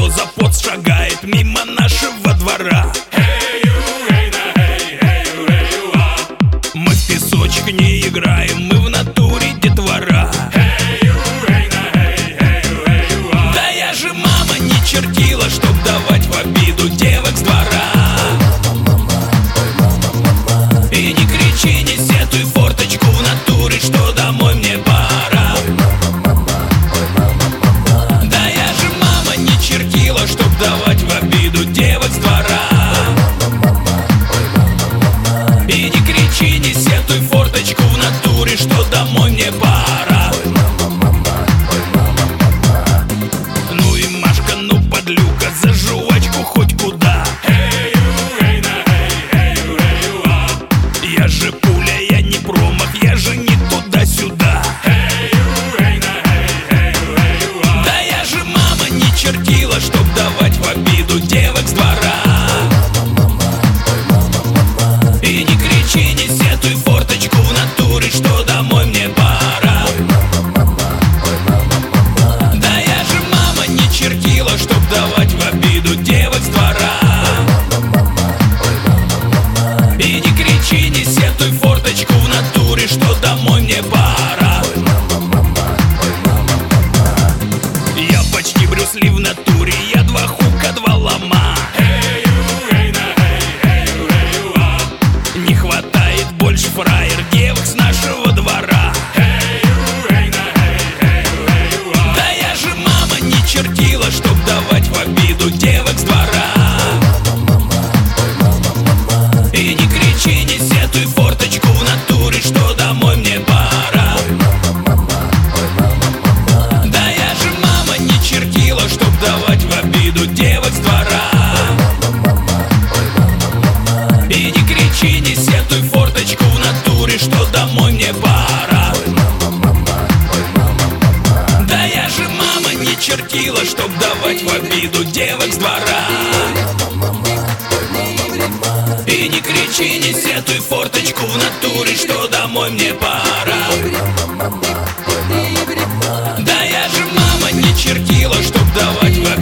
что за поц шагает мимо нашего двора. Мы в песочек не играем, мы в натуре детвора. Да я же мама не чертила, чтоб давать в обиду девок с двора. И не кричи, не сетуй, форточку в натуре, что домой мне пора. Да я же мама не чертила, чтоб давать в обиду девок с двора. И не кричи, не сетуй, форточку в натуре, что домой мне пора. Ну и Машка, ну подлюка, за жвачку хоть куда. Я же пуля, я не промах, я же не туда-сюда. Да я же мама не чертила, чтоб давать в обиду девок с двора. И не кричи, не сетуй, форточку в натуре, что домой мне пора. Да я же мама не чертила, чтоб давать в обиду девок с двора. И не кричи, не сетуй, форточку в натуре, что домой мне пора. Я почти Брюс Ли в натуре, я два хука, два лома. Не хватает больше фраер девок с нашего двора. Да я же мама не чертила, чтоб давать в обиду девок с двора. И не кричи, не сетуй, форточку в натуре, что домой мне пора. Да я же мама не чертила, чтоб давать в обиду девок с двора. И не кричи, не сетуй, форточку в натуре, что домой мне пора. Да я же мама не чертила, чтоб давать в обиду девок с двора. И не кричи, не сетуй, форточку в натуре, что домой мне пора. Да я же мама не чертила, чтоб давать в обиду